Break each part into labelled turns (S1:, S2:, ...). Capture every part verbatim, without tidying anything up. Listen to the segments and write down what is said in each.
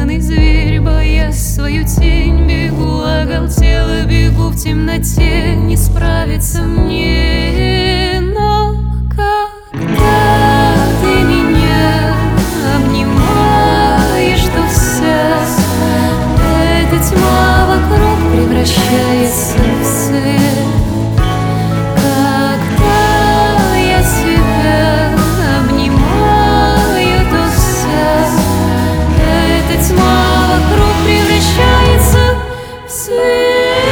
S1: загнанный зверь, боясь свою тень, бегу, оголтело бегу в темноте, не справиться мне. Но когда ты меня обнимаешь, то вся эта тьма вокруг превращается в свет. Когда я тебя обнимаю, то вся эта тьма вокруг превращается в свет.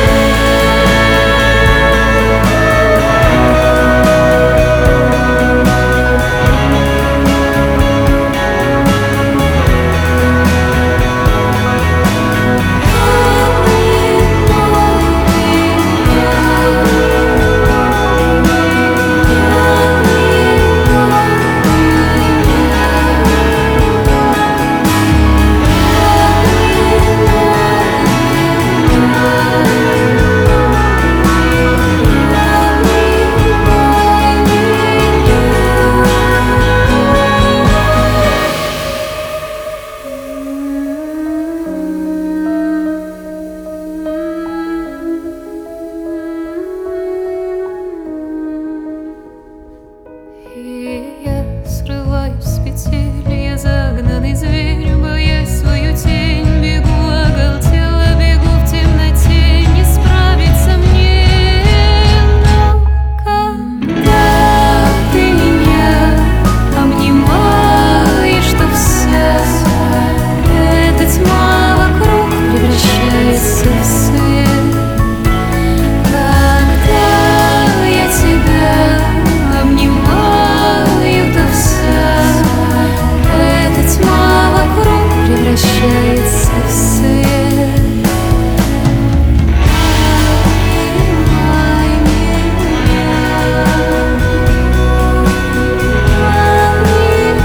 S1: Срываюсь с петель, я загнанный зверь, боясь свою тень, бегу, оголтело бегу в темноте, не справиться мне. Но когда ты меня обнимаешь, то вся эта тьма вокруг превращается в свет. Когда я тебя обнимаю, то вся эта тьма вокруг превращается в свет. Обнимай меня, обнимай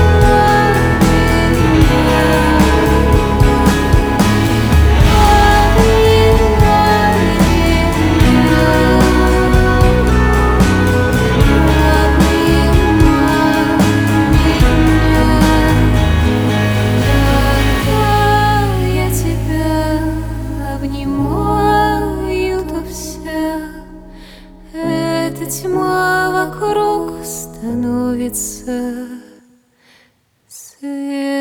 S1: обнимаю, то вся эта тьма вокруг становится свет.